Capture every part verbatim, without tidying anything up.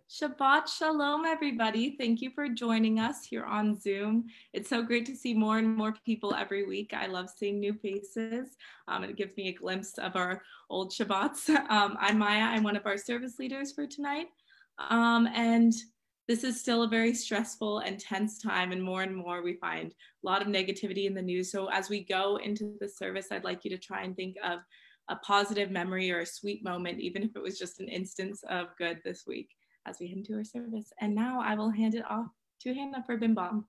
Shabbat Shalom, everybody. Thank you for joining us here on Zoom. It's so great to see more and more people every week. I love seeing new faces. Um, and it gives me a glimpse of our old Shabbats. Um, I'm Maya. I'm one of our service leaders for tonight. Um, and this is still a very stressful and tense time, and more and more we find a lot of negativity in the news. So as we go into the service, I'd like you to try and think of a positive memory or a sweet moment, even if it was just an instance of good this week, as we head into our service. And now I will hand it off to Hannah for Bim Bam.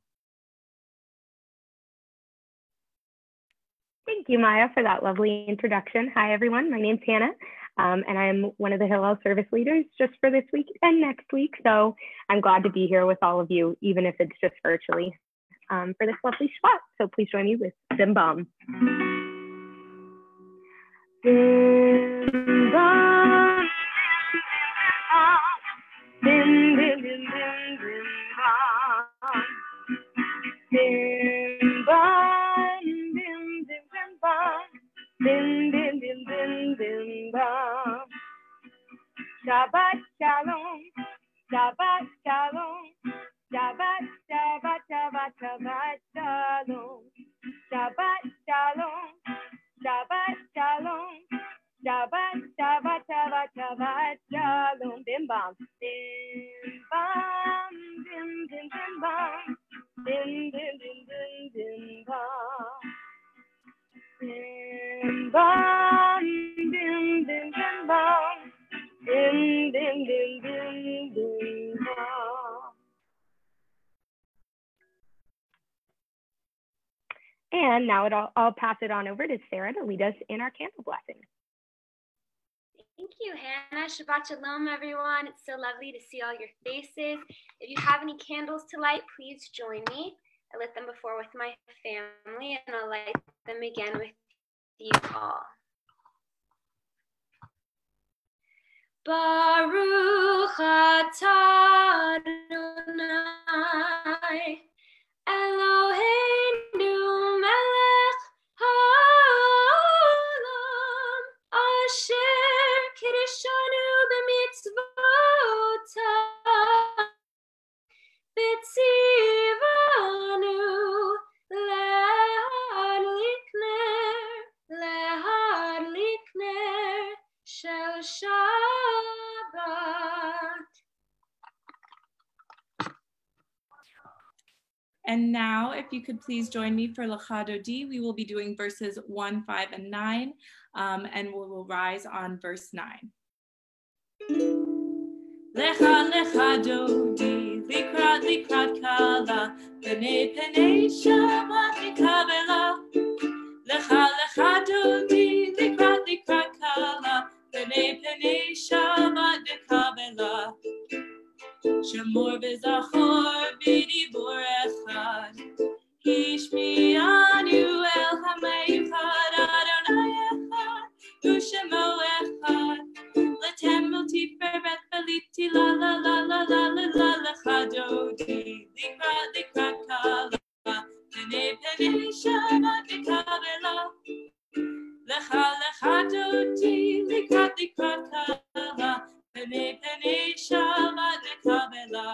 Thank you, Maya, for that lovely introduction. Hi, everyone. My name's Hannah, um, and I'm one of the Hillel service leaders just for this week and next week. So I'm glad to be here with all of you, even if it's just virtually, um, for this lovely Shabbat. So please join me with Bim Bam. Bim Bam. Bim, bim, bim, bim, bim, bam. Bim, bam, bim, bim, bim, bam. Bim, bim, bim, bim, bim, bam. Shabbat shalom, Shabbat shalom, Shabbat, Shabbat, Shabbat, Shabbat shalom, Shabbat shalom, Shabbat shalom. Shabbat, Shabbat, Shabbat, Shabbat, Shalom, Bim Bam, Bim Bam, Bim, Bim, Bim Bam, Bim, Bim, Bim, Bim, Bim Bam, Bim Bam, Bim, Bim, Bim Bam, Bim, Bim, Bim, Bim, Bim Bam. And now it all, I'll pass it on over to Sarah to lead us in our candle blessing. Thank you, Hannah. Shabbat Shalom, everyone. It's so lovely to see all your faces. If you have any candles to light, please join me. I lit them before with my family, and I'll light them again with you all. Baruch atah Adonai Eloheinu melech haolam asher kirishanu b'mitzvotav v'tzivanu lehadlik ner lehadlik ner shel Shabbat. And now, if you could please join me for Lecha Dodi, we will be doing verses one, five, and nine, um, and we will rise on verse nine. Lecha Lecha Dodi, Likrat Likrat Kala, Pene Pene Shabbat Nikabela. Lecha Lecha Dodi, Likrat Likrat Kala, Pene Pene Shabbat Nikabela. Shamor v'zachor b'dibur echad, Hishmianu el hameichad Adonai echad, U'shemo echad. L'tem tiferet v'liti la la la la la la la lecha dodi, Likrat likrat kala, Pene pene shabbat nikabela. Lecha lecha dodi, Likrat likrat kala, Pene pene shabbat nekabela.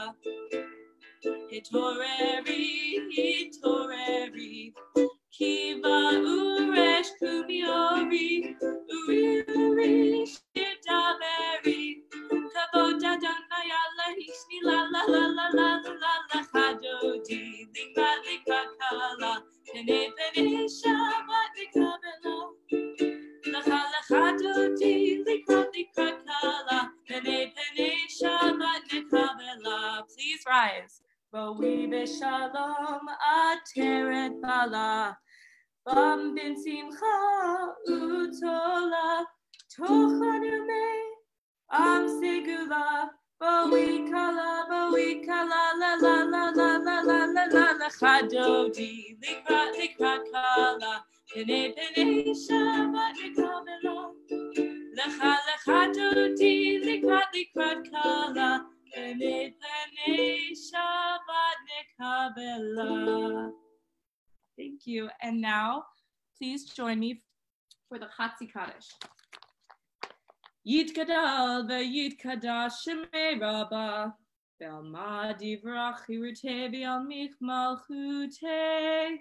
Hitoreri, hitoreri, kiva uresh kumiori, uri uri shidaveri, kavoda donaya lahishni la la la la la la lecha dodi, likrat likrat kala, pene pene shabbat nekabela. Lecha lecha dodi, likrat likrat kala, pene pene shabbat nekabela. Please rise. Ro'i b'shalom ateret bala, bam bin simcha utola, tochanu me am segula, ro'i kala, ro'i kala, la la la la la la la la lecha dodi, likrat likrat kala, pene pene shabbat nekabela. Lecha lecha dodi, likrat likrat kala, pene pene shabbat nekabela. Thank you. And now, please join me for the Chatzi Kaddish. Yitgadal v'yitkadash shemei rabba. Ve'alma divrach hiruteh ve'al mich malchuteh.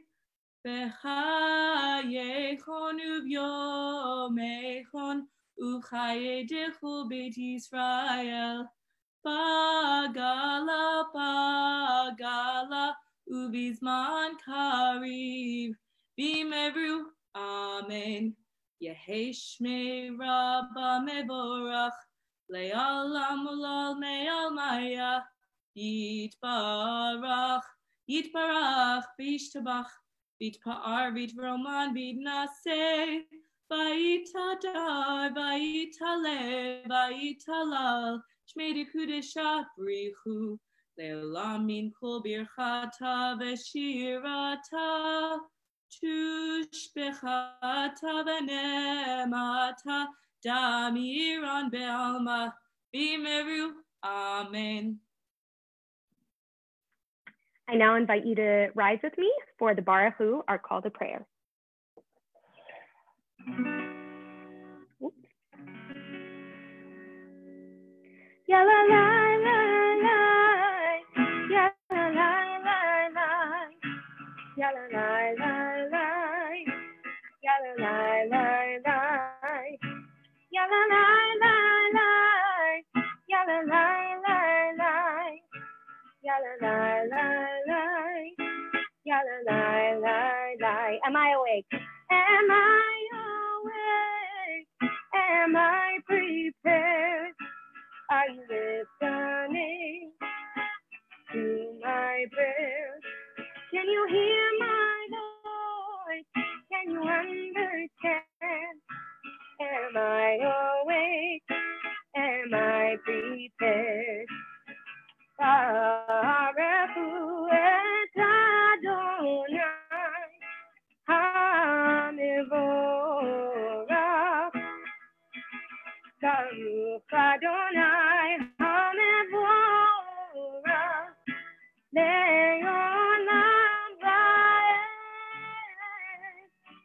V'chayechon uvyomechon uchayedechu beit Yisrael. Bagala, bagala, ubizman kariv. Bimeru, amen. Yeheshme rabba mevorach. Le'alam ulal me'al maya. Yitbarach, yitbarach, v'yishtabach. Vitpa'ar, vitroman, vitnaseh. Vayitadar, vayitale, vayitalal. Shmei kudesha brichu. Le'olam min kol birchata v'shirata. Tushbechata v'nemata. Damiran be'alma. Bimeru. Amen. I now invite you to rise with me for the Baruch Hu, our call to prayer. Oops. Ya la la la la, ya la la la la, ya la la la la, ya la la la la, ya la la la la, ya la la la la, ya la la la la, ya la la la la. Am I awake? Am I awake? Am I prepared? Are you listening to my prayers? Can you hear my voice? Can you understand? Am I awake? Am I prepared? Baruch Hu et Adonai HaMevorach. Baruch Adonai HaMevorach. Le'olam va'ed.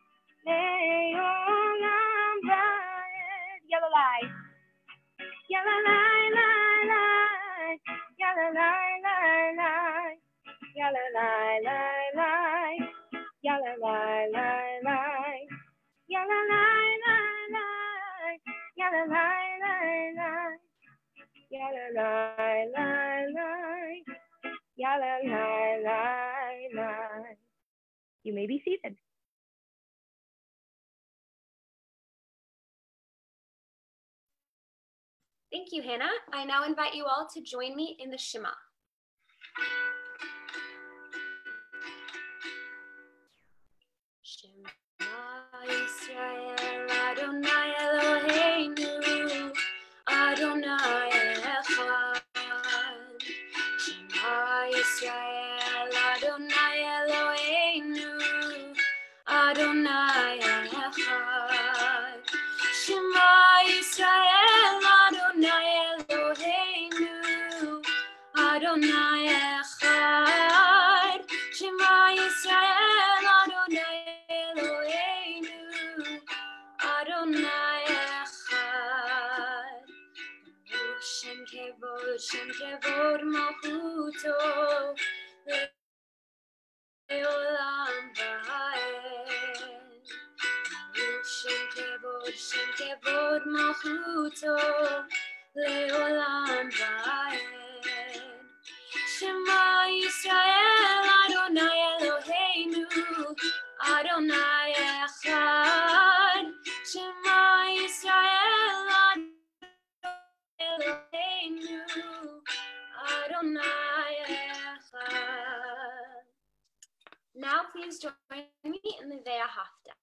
Le'olam va'ed. Yalalai. Yalalai, lai, lai. Yalalai, lai, lai. Yalalai, lai, lai. Yalalai, lai, lai. Yalalai, lai, lai. Yalalai, lai, lai. Yalalai, lai, lai. Yalalai, lai, lai. You may be seated. Thank you, Hannah. I now invite you all to join me in the Shema. Shema Yisrael, Adonai Eloheinu, Adonai Echad. Shema Yisrael, Adonai Eloheinu, Adonai Echad. Shema Yisrael, Adonai Eloheinu, Adonai Echad. Shema Yisrael, Adonai Eloheinu, Adonai Echad. Shem kevod, Shem kevod malchuto, le'olam va'ed. Shem kevod, Shem kevod malchuto, le'olam va'ed. Shema Yisrael, Adonai Eloheinu, Adonai Echad. Shema Yisrael, Adonai Eloheinu, Adonai Echad. Now please join me in the Ve'ahavta.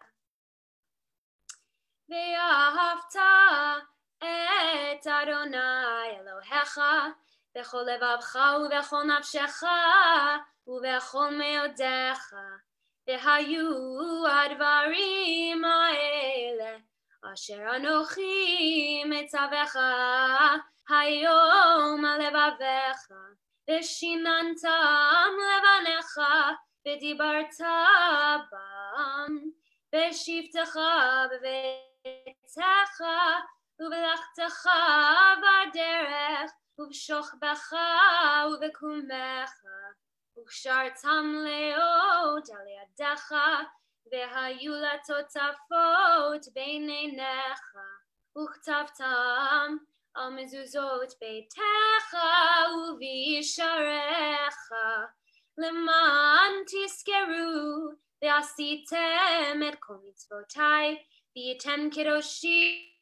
Ve'ahavta et Adonai Elohecha b'chol levavcha u'b'chol nafshecha u'b'chol me'odecha v'hayu advarim ha'ele asher anochi metzavecha hayom alevavecha v'shinantam levanecha v'dibarta bam v'shivtecha b'vetecha ובלכתך בדרך, ובשוכבך ובקומך, וקשרתם לאות על ידך, והיו לטוטפות בין עיניך, וכתבתם על מזוזות ביתך ובישעריך, למען תזכרו ועשיתם את כל מצוותיי, והייתם קדושים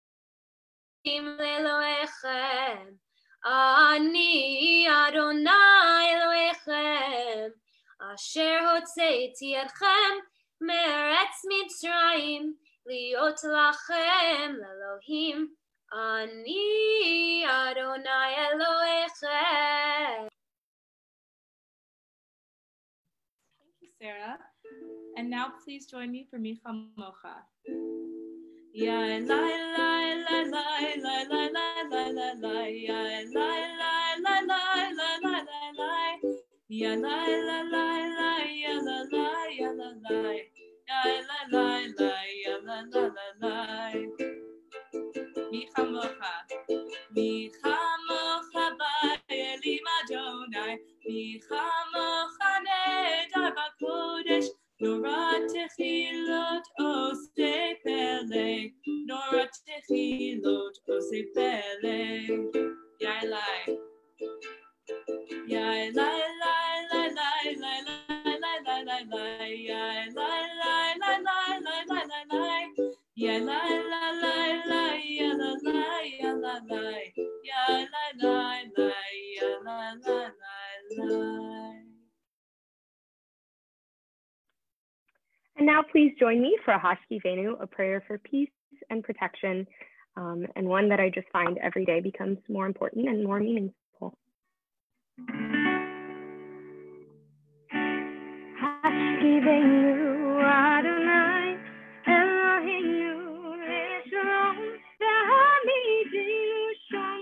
לאלוהיכם. אני אדוני אלוהיכם, אשר הוצאתי אתכם מארץ מצרים, להיות לכם לאלוהים. אני אדוני אלוהיכם. Thank you, Sarah. And now please join me for Mi Chamocha. Ya la la la la la la la la la la ya la la la la la la la la ya la la la la ya la la ya la la ya la la la ya la la la la. Mi Chamocha, Mi Chamocha ba'elim Adonai, Mi Chamocha nedar b'kodesh, Nora techilot osei pele, Nora techilot osei pele. Yai lai, yai lai lai lai lai lai lai lai lai lai lai, yai lai lai lai lai lai lai lai lai, yai lai lai lai lai, ya la lai, ya la lai, yai lai lai lai, ya la lai lai lai. And now please join me for a Hashkivenu, a prayer for peace and protection, um, and one that I just find every day becomes more important and more meaningful. Hashkivenu Adonai Eloheinu Leshalom V'hamidinu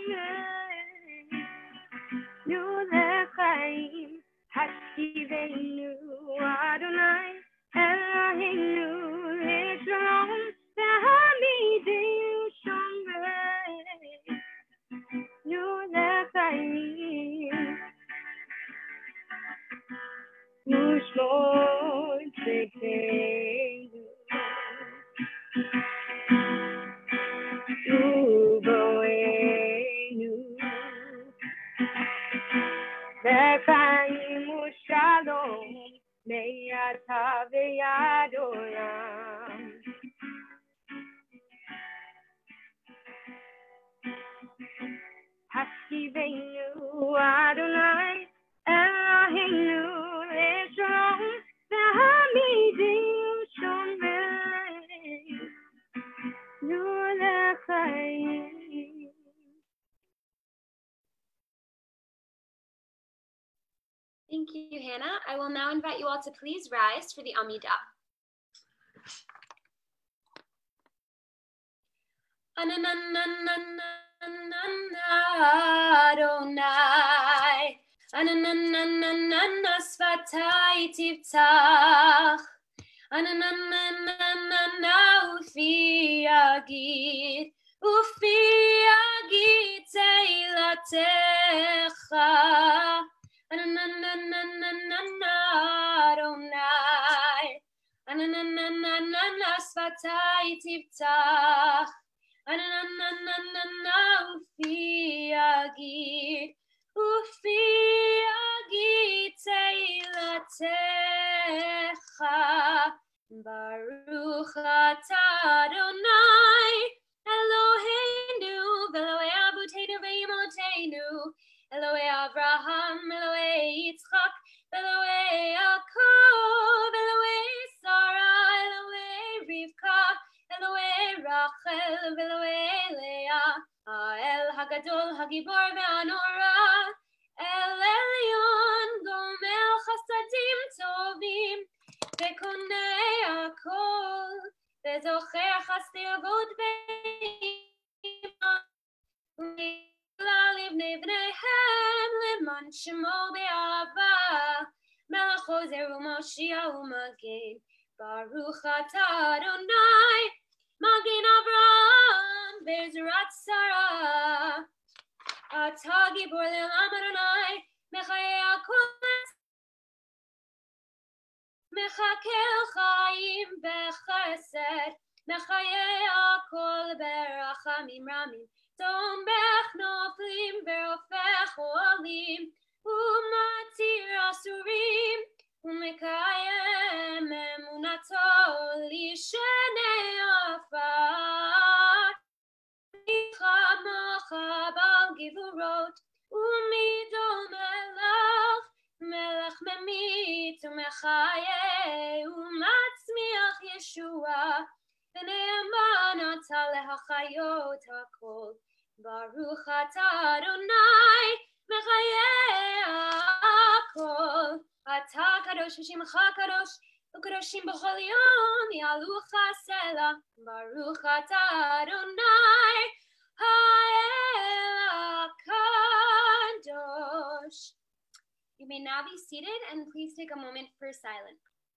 Shomer Lechaim. Hashkivenu Adonai Eloheinu Leshalom V'hamidinu Shomer Lechaim. Ushmor Tzidkenu Uboenu Lechaim Ushalom Me'ata ve'ad olam. Hashkivenu Adonai Eloheinu Leshalom V'hamidinu Shomer Lechaim. Thank you, Hannah. I will now invite you all to please rise for the Amidah. Adonai, Ananana sfatai tiftach, Ananana ufi agid, ufi agid teilatecha. Adonai, Ananana sfatai tiftach, Ananana ufi agid, ufi agid teilatecha. Baruch atah Adonai Eloheinu v'Elohei Avotenu v'Imotenu, Elohei Avraham, Elohei Yitzchak, Elohei Yaakov, Elohei Sarah, Elohei Rivka, Elohei Rachel, Elohei Leah, Ha'el Hagadol Hagibor ve'Anora, El Elyon Gomel Chasadim Tovim, Ve'konei Hakol, Ve'zocher Chasdei Avot ve'Imah, Livnei bneihem leman shemo be'ava, Melech Ozer u'Moshiach u'Magen. Baruch atah Adonai Magen Avraham, Be'ezrat Sarah. Ata Gibor Le'olam Adonai, Mechayei HaKol, Mechakel Chaim Bechesed, Mechayei HaKol Berachamim Ramim, Tombech Noflim Verofech Olim, Umatir Asurim, Umekayem Emunato Lishenei Afar, Micha Bal Givurot, Umidol Melech, Melech Memit, Umechaye, Umatzmiach Yeshua, V'ne'eman ata lehachayot hakol, Baruch ata Adonai, Mechayei hakol, Ata kadosh v'shemecha kadosh, U'kadoshim b'chol yom, Ya'alucha selah, Baruch ata Adonai, Ha'el HaKadosh. You may now be seated and please take a moment for silence.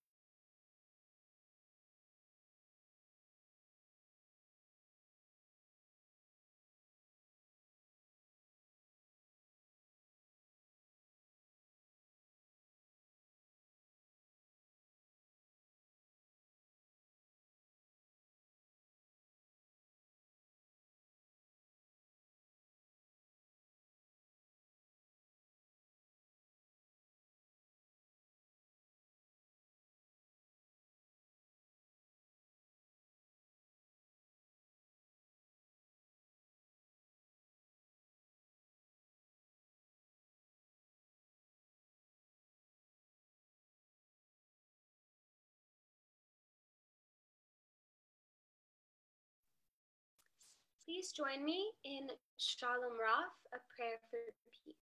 Please join me in Shalom Rav, a prayer for peace.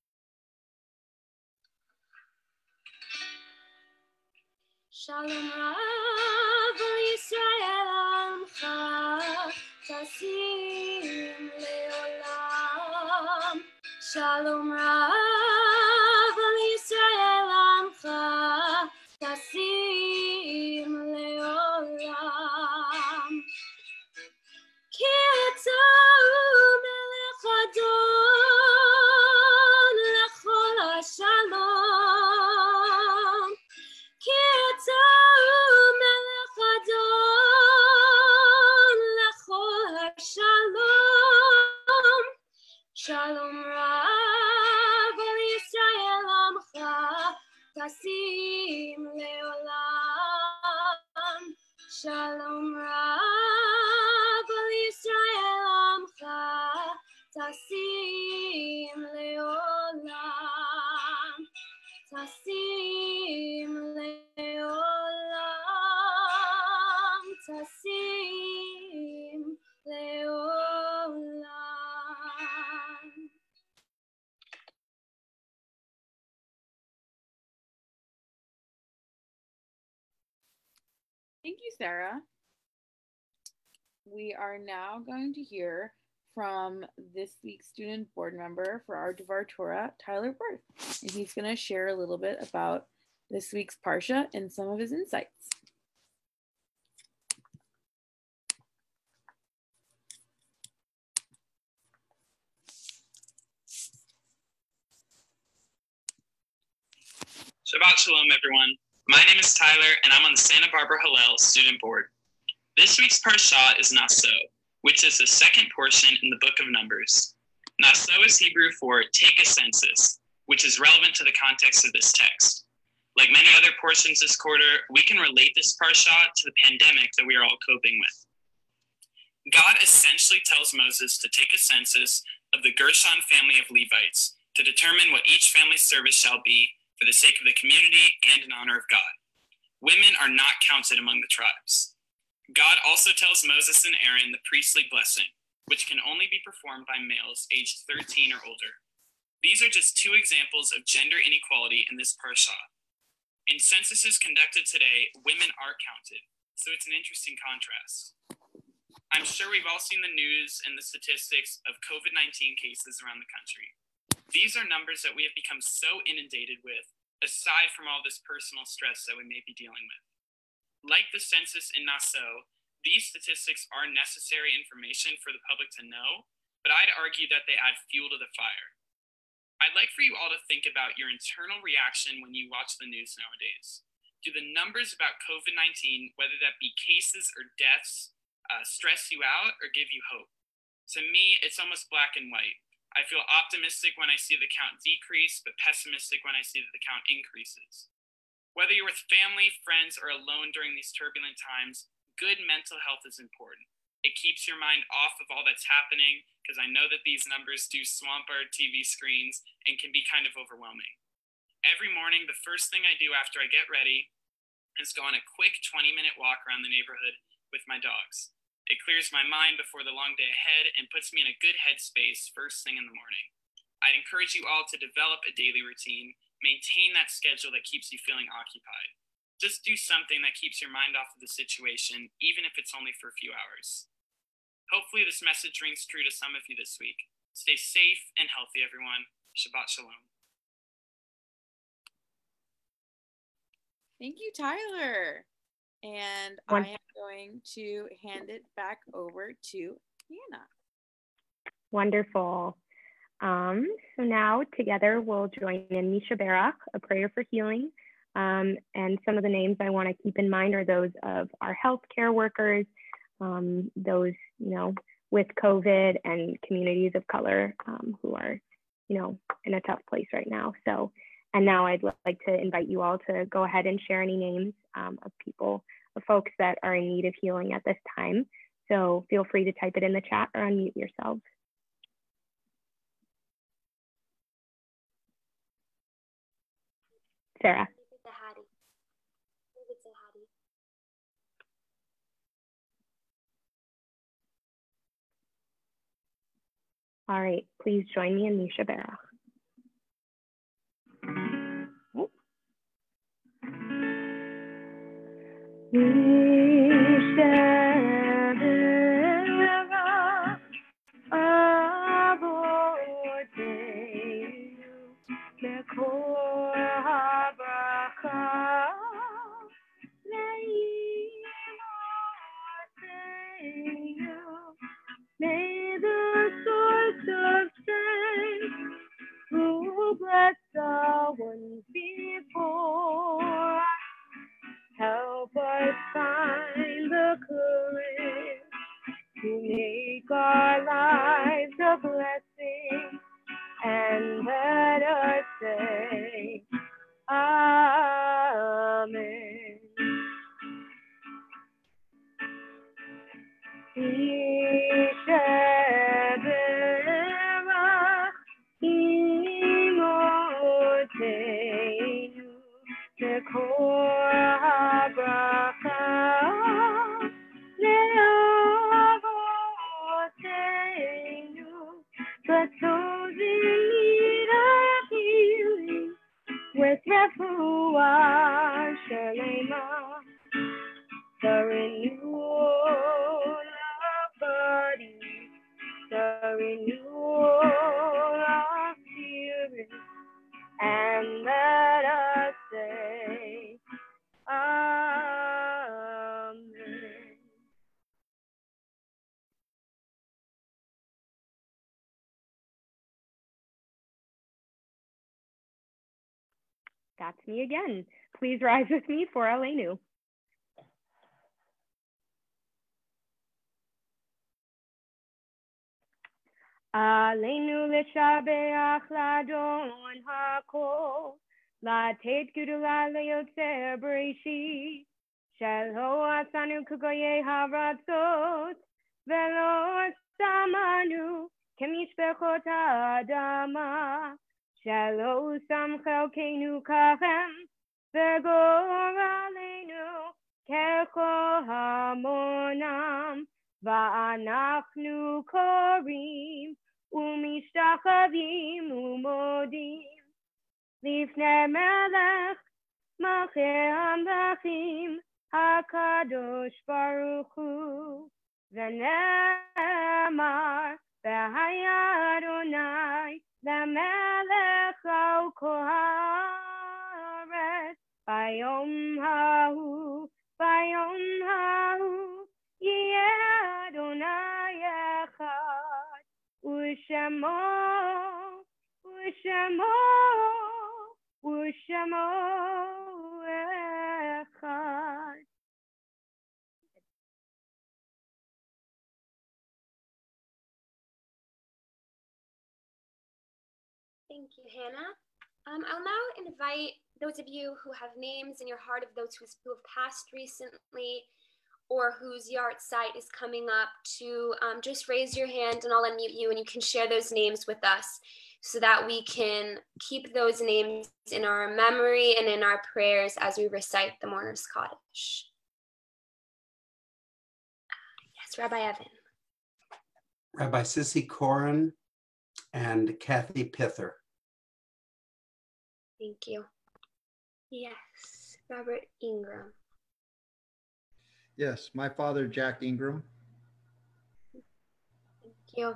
Shalom Rav Yisrael Amcha Tasim Leolam. Shalom Rav Yisrael Amcha Tasim Leolam. Ki ata melech adon lechol hashalom. Ki ata melech adon lechol hashalom. Shalom Rav al Yisrael amcha tasim leolam. Shalom Rav al Yisrael amcha tasim leolam. Tasim leolam. Tasim leolam. Thank you, Sarah. We are now going to hear from this week's student board member for our Devar Torah, Tyler Berth. And he's going to share a little bit about this week's Parsha and some of his insights. Shabbat Shalom, everyone. My name is Tyler, and I'm on the Santa Barbara Hillel student board. This week's Parsha is Naso, which is the second portion in the book of Numbers. Naso is Hebrew for take a census, which is relevant to the context of this text. Like many other portions this quarter, we can relate this Parsha to the pandemic that we are all coping with. God essentially tells Moses to take a census of the Gershon family of Levites to determine what each family's service shall be for the sake of the community and in honor of God. Women are not counted among the tribes. God also tells Moses and Aaron the priestly blessing, which can only be performed by males aged thirteen or older. These are just two examples of gender inequality in this parsha. In censuses conducted today, women are counted, so it's an interesting contrast. I'm sure we've all seen the news and the statistics of COVID nineteen cases around the country. These are numbers that we have become so inundated with, aside from all this personal stress that we may be dealing with. Like the census in Naso, These statistics are necessary information for the public to know, but I'd argue that they add fuel to the fire. I'd like for you all to think about your internal reaction when you watch the news nowadays. Do the numbers about COVID nineteen, whether that be cases or deaths, uh, stress you out or give you hope? To me, it's almost black and white. I feel optimistic when I see the count decrease, but pessimistic when I see that the count increases. Whether you're with family, friends, or alone during these turbulent times, good mental health is important. It keeps your mind off of all that's happening, because I know that these numbers do swamp our T V screens and can be kind of overwhelming. Every morning, the first thing I do after I get ready is go on a quick twenty minute walk around the neighborhood with my dogs. It clears my mind before the long day ahead and puts me in a good headspace first thing in the morning. I'd encourage you all to develop a daily routine, maintain that schedule that keeps you feeling occupied. Just do something that keeps your mind off of the situation, even if it's only for a few hours. Hopefully this message rings true to some of you this week. Stay safe and healthy, everyone. Shabbat Shalom. Thank you, Tyler. And One. I am going to hand it back over to Hannah. Wonderful. Um, so now together we'll join in Misha Barach, a prayer for healing. Um, and some of the names I want to keep in mind are those of our healthcare workers, um, those, you know, with COVID, and communities of color um, who are, you know, in a tough place right now. So, and now I'd like to invite you all to go ahead and share any names um, of people, of folks that are in need of healing at this time. So feel free to type it in the chat or unmute yourselves. Sarah. All right, please join me in Misha Barach. Misha Barach, Avodeinu, Mekor HaBracha, Le'imoteinu. May the source of strength, who bless the ones before, help us find the courage to make our lives a blessing, and let us say, Amen. Misha Barach, Imoteinu, Mekor HaBracha, Le'avoteinu, but those in need of healing, with Refuah Shalema, the renewal of body, the renewal of spirit, and let us say, Amen. That's me again. Please rise with me for Aleinu. Aleinu l'shabeach l'adon hakol, latet gedula le'yotzer b'reshit, shelo asanu k'goyei haratzot, velo samanu k'mishpechot ha'adama, shelo sam chelkeinu kachem, v'gor aleinu kechol hamonam, va'anachnu korim, umishtachavim umodim, lifnei melech malchei hamlachim, hakadosh baruch hu, v'ne'emar v'haya Adonai lamelech al kol haaretz, bayom hahu, bayom hahu, Ushamo, Ushamo, Ushamo Echad. Thank you, Hannah. Um, I'll now invite those of you who have names in your heart of those who have passed recently or whose yard site is coming up to um, just raise your hand and I'll unmute you and you can share those names with us so that we can keep those names in our memory and in our prayers as we recite the Mourner's Kaddish. Yes, Rabbi Evan. Rabbi Sissy Corin and Kathy Pither. Thank you. Yes, Robert Ingram. Yes, my father, Jack Ingram. Thank you.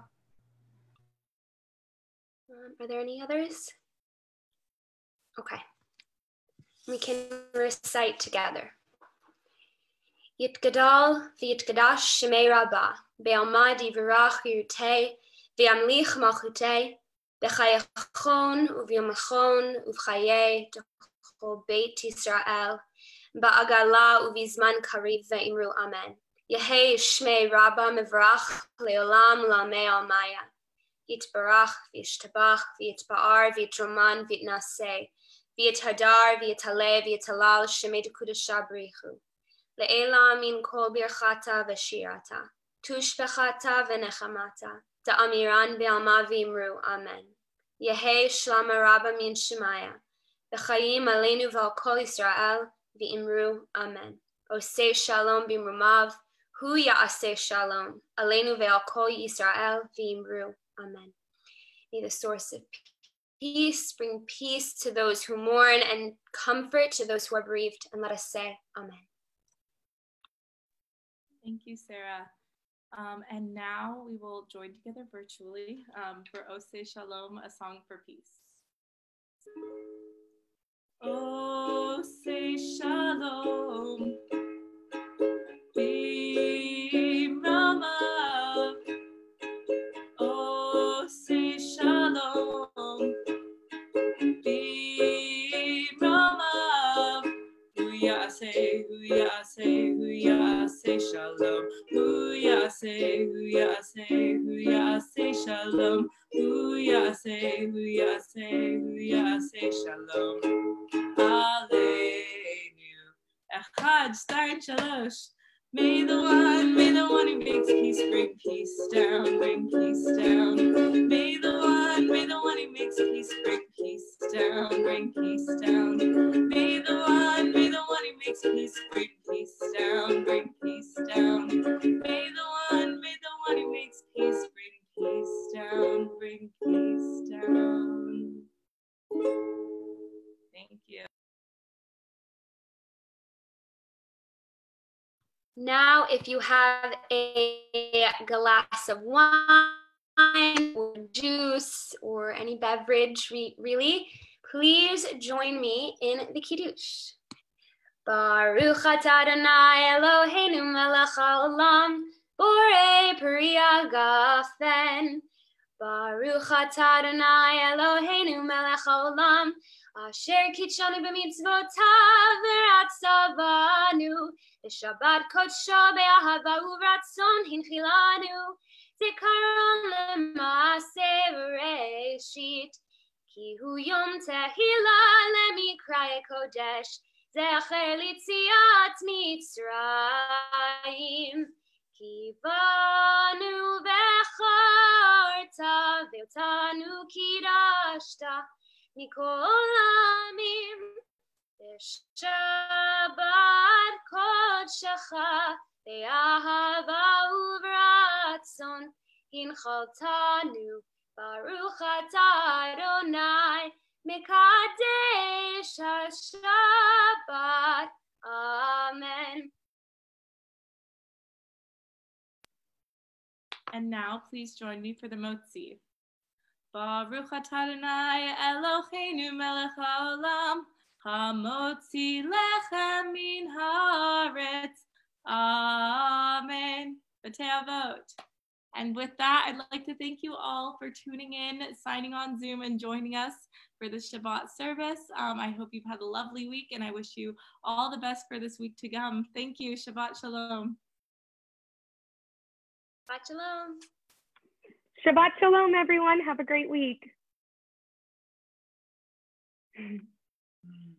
Um, are there any others? Okay. We can recite together. Yitgadal v'yitgadash shemei Rabbah, be'almad yivarach yirutei, v'yamlich malchutei, b'chayachon u'v'yomachon u'v'chayei d'chol beit Yisrael, ba'agala u'v'zman kariv ve'imru amen. Yehei shmei Rabbah mevrach le'olam la'mei almaya. Yitbarach v'yishtabach v'yitba'ar v'yitroman v'yitnaseh, v'yithadar v'yitaleh v'yitalal shemei d'kudasha b'richu. Le'ela min kol birchata v'shirata, tushbechata v'nechamata, da'amiran be'alma v'imru, amen. Yehei shlama Rabbah min shemaya, v'chayim aleinu v'al kol Yisrael, v'imru, amen. Oseh shalom b'imrumav, hu ya'aseh shalom, aleinu ve'al kol Yisrael, v'imru, amen. May the source of peace bring peace to those who mourn and comfort to those who are bereaved, and let us say, amen. Thank you, Sarah. Um, and now we will join together virtually um, for Oseh Shalom, a song for peace. Oseh Shalom, B'Ramav. Oseh Shalom, B'Ramav. Hu Yaseh, Hu Yaseh, Hu Yaseh Shalom. Hu Yaseh, Hu Yaseh, Hu Yaseh Shalom. Hu Yaseh, Hu Yaseh, Hu Yaseh Shalom. Aleinu. Echad, star, shalosh. May the one, may the one who makes peace bring peace down, bring peace down. May the one, may the one who makes peace bring peace down, bring peace down. May the one, may the one who makes peace bring peace down, bring peace down. May the one, may the one who makes peace bring peace down, bring peace down. Thank you. Now, if you have a glass of wine or juice or any beverage, re really, please join me in the Kiddush. Baruch atah Adonai Eloheinu melech haolam, borei peri hagafen. Baruch atah Adonai Eloheinu melech haolam, asher kitshanu b'mitzvotav v'ratzavanu. Shabbat kodsho be'ahava u'ratzon hinchilanu, zikaron le'maaseh v'reshit, ki hu yom tehillah le'mikra'e kodesh, zecher litziat Mitzrayim, ki banu v'charta ve'otanu kidashta mikol amim. Shabbat kodshecha be'ahava u'v'ratzon hinchaltanu, baruch atah Adonai mekadesh haShabbat. Amen. And now please join me for the Motzi. Baruch atah Adonai Eloheinu melech haolam, Hamotzi lechem min haaretz. Amen. B'tei avot. And with that, I'd like to thank you all for tuning in, signing on Zoom, and joining us for the Shabbat service. Um, I hope you've had a lovely week, and I wish you all the best for this week to come. Thank you. Shabbat Shalom. Shabbat Shalom. Shabbat Shalom, everyone. Have a great week.